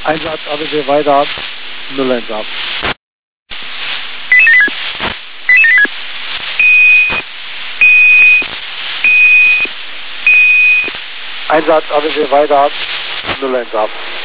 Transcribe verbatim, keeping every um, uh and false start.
Einsatz A B C weiter, null eins ab. Einsatz A B C weiter, null eins ab.